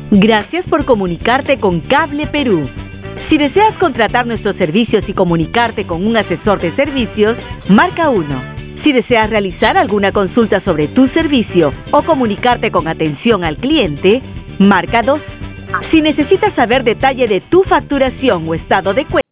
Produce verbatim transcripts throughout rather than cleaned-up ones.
Gracias por comunicarte con Cable Perú. Si deseas contratar nuestros servicios y comunicarte con un asesor de servicios, marca uno. Si deseas realizar alguna consulta sobre tu servicio o comunicarte con atención al cliente, marca dos. Si necesitas saber detalle de tu facturación o estado de cuenta,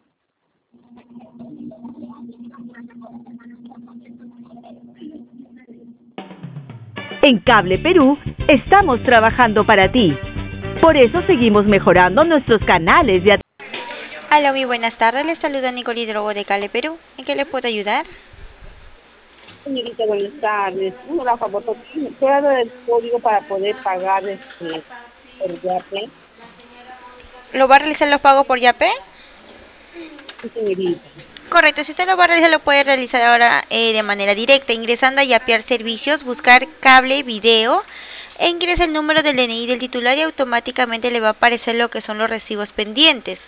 en Cable Perú estamos trabajando para ti. Por eso seguimos mejorando nuestros canales de atención. Hola, muy buenas tardes. Les saluda Nicole Hidrogo de Cable Perú. ¿En qué le puedo ayudar? Señorita, buenas tardes. Una favor, ¿me puede dar el código para poder pagar este por Yape? ¿Lo va a realizar los pagos por Yape? Sí, señorita. Correcto, si usted lo va a realizar, lo puede realizar ahora eh, de manera directa, ingresando a Yapear Servicios, buscar cable, video, e ingresa el número del D N I del titular y automáticamente le va a aparecer lo que son los recibos pendientes.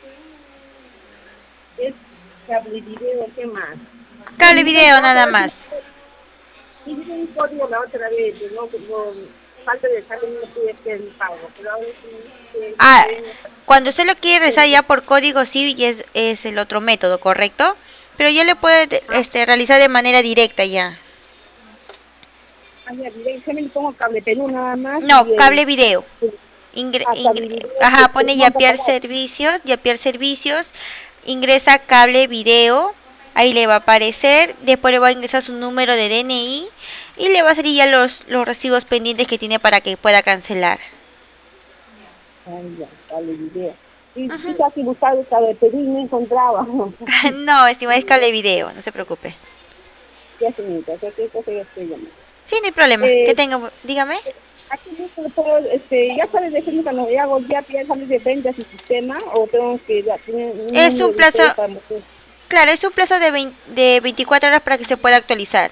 Es cable video, ¿qué más? Cable, video, nada más. Y dice un código la otra vez, no, no falta de dejarle no pude hacer el pago, pero ahora sí. sí, Ah, sí, cuando usted lo quiere realizar ya por código sí es, es el otro método, ¿correcto? Pero ya le puede este, realizar de manera directa ya. Ah, ya, directamente pongo Cable Perú nada más No, y el... cable video. Ingre, Ah, cable ingre, video, ajá, que pone manda Yapear para... servicios, Yapear servicios, ingresa cable video, ahí le va a aparecer, después le va a ingresar su número de D N I y le va a salir ya los, los recibos pendientes que tiene para que pueda cancelar. Ah, ya, cable video. Y sí, Ajá. casi buscaba el Cable Perú y no encontraba. No, estimada, es cable video, no se preocupe. Ya, señorita, cualquier cosa ya estoy llamando. Sí, no hay problema. Que Eh, tenga, dígame. aquí mismo puedo, este, ya sabes decirme cuando ya hago ya ya sale de ventas y sistema o tengo que ya tener un Es un número de plazo, ustedes para mostrar. claro, es un plazo de, veinte, de veinticuatro horas para que se pueda actualizar.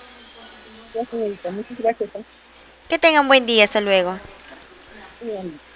Ya, señorita, muchas gracias. ¿Eh? Que tengan buen día, hasta luego. Bien.